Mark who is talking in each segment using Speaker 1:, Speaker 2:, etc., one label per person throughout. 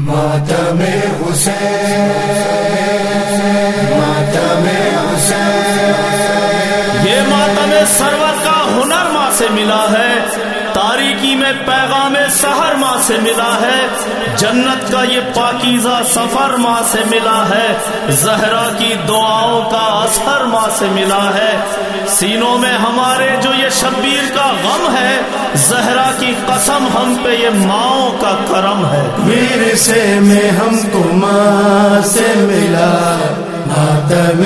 Speaker 1: ماتم حسین، ماتم حسین،
Speaker 2: یہ ماتم سرور کا ہنر ماں سے ملا ہے، تاریکی میں پیغام سحر ماں سے ملا ہے، جنت کا یہ پاکیزہ سفر ماں سے ملا ہے، زہرا کی دعاؤں کا اثر ماں سے ملا ہے، سینوں میں ہمارے جو یہ شبیر کا غم ہے، زہرا کی قسم ہم پہ یہ ماؤں کا کرم ہے۔
Speaker 1: ورثے میں ہم کو ماں سے ملا ماتم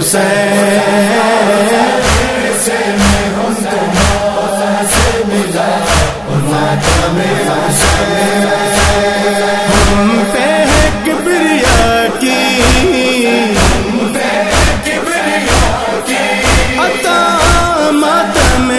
Speaker 1: حسین، ورثے میں ہم کو ماں سے ملا ماتم حسین، ہم پہ ہے کبریا کی، ہم پہ ہے کبریا کی عطا ماتم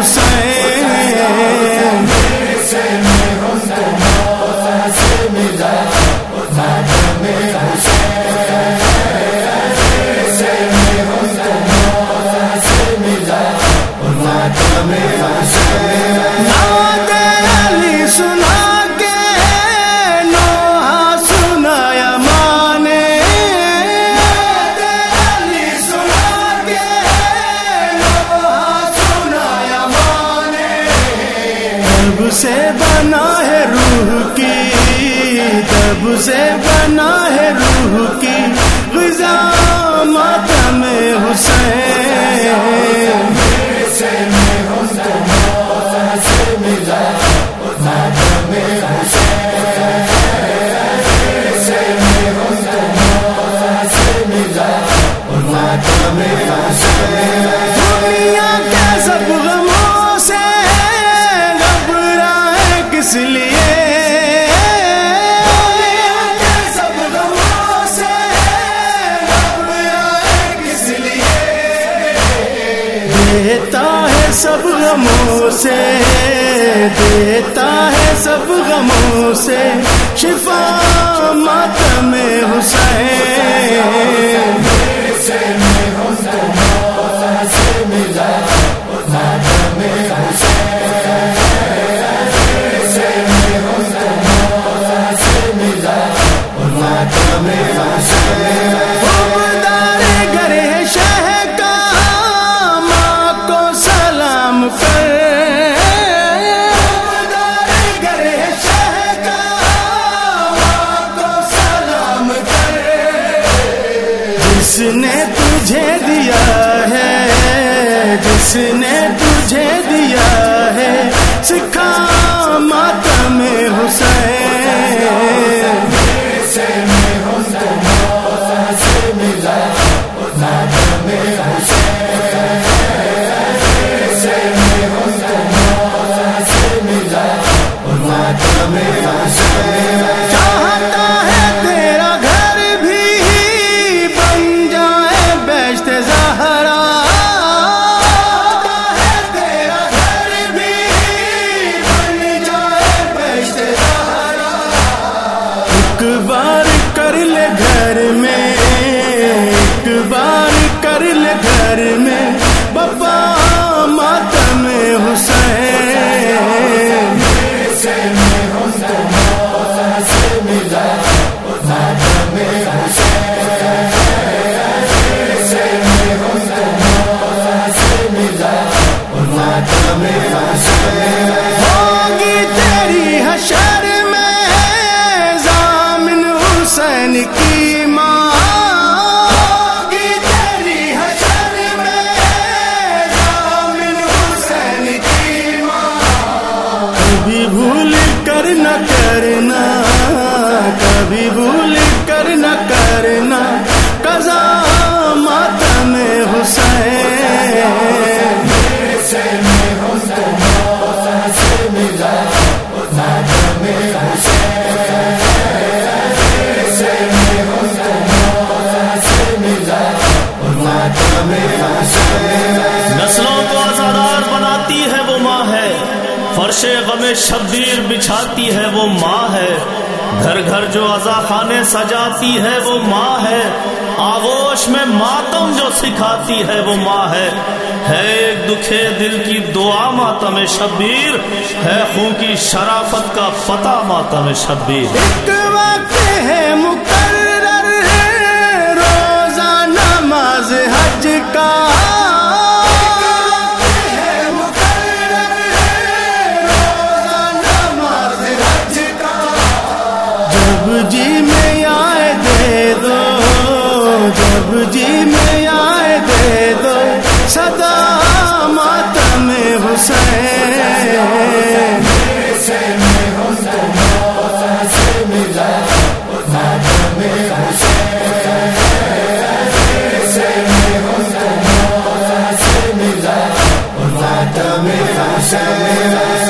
Speaker 1: حسین، ورثے میں ہم کو ماں سے ملا ماتم حسین، ورثے میں ہم کو ماں سے ملا ماتم حسین۔ نعت علی سنا کے نوحہ سنایا ماں نے، نعت علی سنا کے نوحہ سنایا ماں نے، تب سے بنا ہے روح کی، تب سے بنا ہے روح کی غذا ماتم حسین، ورثے میں ہم کو ماں سے ملا ماتم حسین، ورثے میں ہم کو ماں سے ملا ماتم حسین۔ دنیا کے سب غموں سے گھبرائے کس لیے، دنیا کے سب غموں سے گھبرائے کس لیے، دیتا ہے سب غموں سے، دیتا ہے سب غموں سے شفا ماتم حسین، ورثے میں ہم کو ماں سے ملا ماتم حسین، ورثے میں ہم کو ماں سے ملا ماتم حسین۔ عبدار گر ہے شہ کا ماں کو سلام کر، عبدار گر ہے شہ کا ماں کو سلام کر، جس نے تجھے دیا ہے، جس نے تجھے دیا ہے سکھا ماتم حسین، ورثے میں ہم کو ماں سے ملا ماتم حسین، ورثے میں ہم کو ماں سے ملا ماتم حسین۔ چاہتا ہے تیرا گھر بھی بن جائے بیشت زہرا، چاہتا ہے تیرا گھر بھی بن جائے بیشت زہرا، ایک بار کر لے گھر میں، ایک بار کر لے گھر میں بابا ماتم حسین، ورثے میں ہم کو ماں سے ملا ماتم حسین، ورثے میں ہم کو ماں سے ملا ماتم حسین۔ ہوگی تیری حشر میں ضامن حسین کی ماں، ہوگی تیری حشر میں ضامن حسین کی ماں، کبھی بھول کر نہ کرنا، کبھی بھول کر نہ کرنا قضا ماتم حسین، ورثے میں ہم کو ماں سے ملا ماتم حسین، ورثے میں ہم کو ماں سے ملا ماتم حسین۔
Speaker 2: نسلوں کو آزادار بناتی ہے وہ ماں ہے، فرش غم شبیر بچھاتی ہے وہ ماں ہے، گھر گھر جو عزا خانے سجاتی ہے وہ ماں ہے، آغوش میں ماتم جو سکھاتی ہے وہ ماں ہے ایک دکھے دل کی دعا ماتم شبیر، ہے خون کی شرافت کا پتہ ماتم شبیر۔
Speaker 1: ایک وقت
Speaker 2: ہے مقرر روزہ نماز حج کا، جب جی میں آئے دے دو، جب جی میں آئے دے دو صدا ماتم حسین،
Speaker 1: حسین